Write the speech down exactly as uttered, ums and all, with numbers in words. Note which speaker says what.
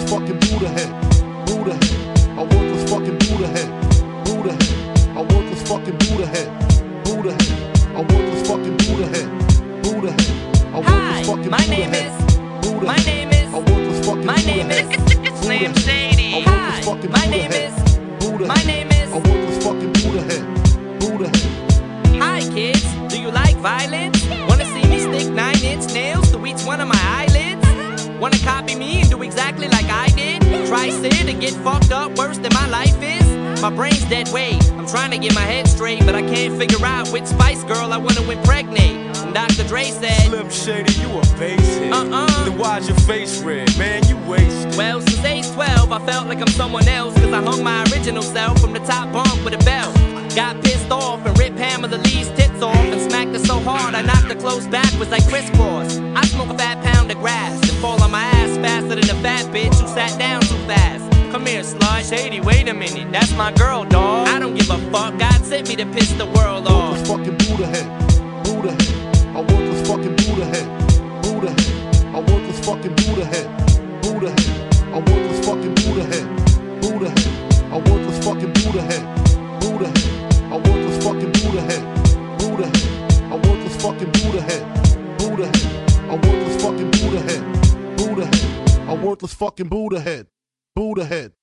Speaker 1: worthless fucking Buddha head. Buddha head. A worthless fucking Buddha head. Buddha head. A worthless fucking Buddha head. Buddha head. A worthless fucking Buddha head. Buddha head. A worthless fucking
Speaker 2: my
Speaker 1: Buddha
Speaker 2: name
Speaker 1: head.
Speaker 2: is.
Speaker 1: Buddha
Speaker 2: My
Speaker 1: head.
Speaker 2: name is.
Speaker 1: A worthless fucking
Speaker 2: My
Speaker 1: Buddha
Speaker 2: name
Speaker 1: head.
Speaker 2: is. Slim
Speaker 1: Buddha.
Speaker 2: Shady.
Speaker 1: A worthless
Speaker 2: Hi.
Speaker 1: fucking
Speaker 2: My
Speaker 1: Buddha
Speaker 2: name
Speaker 1: head.
Speaker 2: is.
Speaker 1: Buddha
Speaker 2: My
Speaker 1: head.
Speaker 2: name is.
Speaker 1: A worthless fucking Buddha head. Buddha head.
Speaker 2: Hi kids, do you like violence? Wanna see me stick nine inch nails to each one of my eyelids? Wanna copy me and do exactly like I did? Try sit and get fucked up worse than my life is? My brain's dead weight, I'm trying to get my head straight, but I can't figure out which Spice Girl I wanna impregnate. And Doctor Dre said,
Speaker 3: Slim Shady, you a basehead.
Speaker 2: Uh-uh.
Speaker 3: Then why's your face red? Man, you wasted.
Speaker 2: well, since age twelve, I felt like I'm someone else, cause I hung my original self from the top bunk with a belt. Got pissed off and ripped Pamela Lee's tits off and smacked her so hard I knocked her clothes backwards like crisscross. I smoke a fat pound of grass and fall on my ass faster than a fat bitch who sat down too fast. Come here, slut. Shady, wait a minute, that's my girl, dawg. I don't give a fuck, God sent me to piss the world off.
Speaker 1: Worthless fucking Buddha head. Buddha head. A worthless fucking Buddha head. Buddha head. A worthless fucking Buddha head. Buddha head. A worthless fucking Buddha head. Buddha head. A worthless fucking Buddha head. Buddha head. A worthless fucking Buddha head. Buddha head. A worthless fucking Buddha head. Buddha head. A worthless fucking Buddha head. Buddha head. A worthless fucking Buddha head. Buddha head.